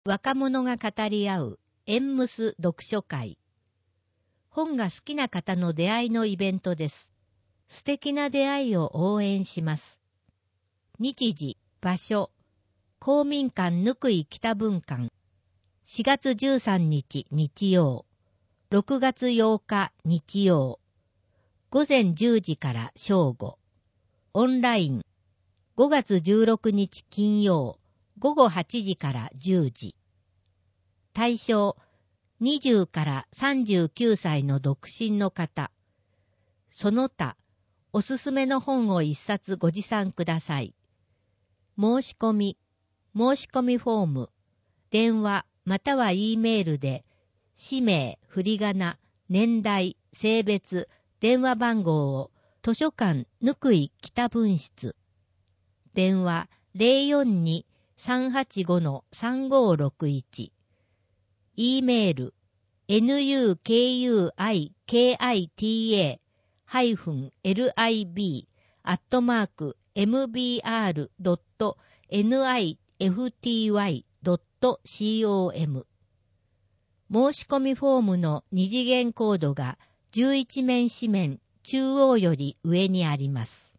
若者が語り合うエンムス読書会。本が好きな方の出会いのイベントです。素敵な出会いを応援します。日時、場所、公民館ぬくい北分館。4月13日日曜、6月8日日曜、午前10時から正午。オンライン、5月16日金曜、午後8時から10時。対象、20から39歳の独身の方。その他、おすすめの本を一冊ご持参ください。申し込みフォーム、電話または E メールで、氏名、振り仮名、年代、性別、電話番号を図書館ぬくい北分室。電話 042-385-3561。E メール nukui-kitae-mbr.nifty.com。 申し込みフォームの二次元コードが11面紙面中央より上にあります。